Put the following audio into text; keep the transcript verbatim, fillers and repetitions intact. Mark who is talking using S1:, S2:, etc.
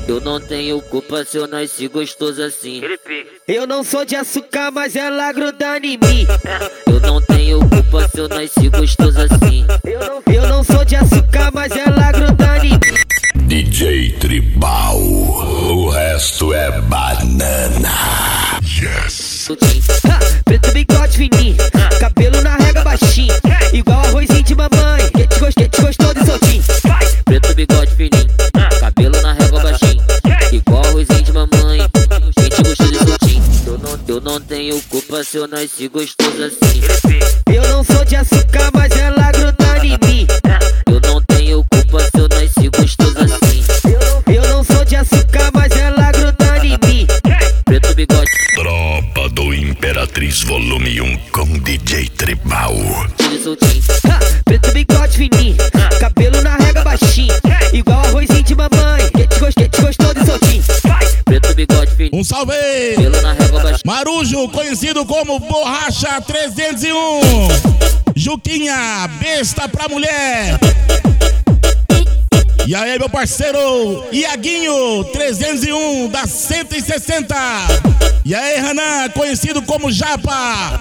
S1: Eu não tenho culpa se eu nasci gostoso assim.
S2: Eu não sou de açúcar, mas ela gruda em mim.
S1: Eu não tenho culpa se eu nasci gostoso assim.
S2: Eu não, eu não sou de açúcar, mas ela gruda em mim.
S3: D J Tribal, o resto é banana. Yes.
S2: Ha, preto bigode fininho, cabelo na régua baixinho, igual arrozinho de mamãe, que te gostei, te gostou de soltinho.
S1: Preto bigode fininho, cabelo na régua baixinho, igual arrozinho de mamãe, quem te gostou de soltinho. Eu não, eu não tenho culpa se eu nasci gostoso assim.
S2: Eu não sou de açúcar, mas ela gruda em mim.
S1: Eu não tenho culpa se eu nasci gostoso assim.
S2: Eu não sou de açúcar, mas ela gruda em mim.
S1: Preto bigode,
S3: Tropa do Imperatriz Volume um com D J Tribal.
S1: de soltinho.
S2: Ha, preto bigode fininho, cabelo na régua baixinho, igual arrozinho de mamãe, que te gostei, te gostou de soltinho.
S1: Preto bigode fininho,
S4: Um salve!
S1: cabelo na régua baixinho.
S4: Marujo, conhecido como Borracha trezentos e um. Juquinha, besta pra mulher. E aí, meu parceiro, Iaguinho, trezentos e um da cento e sessenta. E aí, Renan, conhecido como Japa.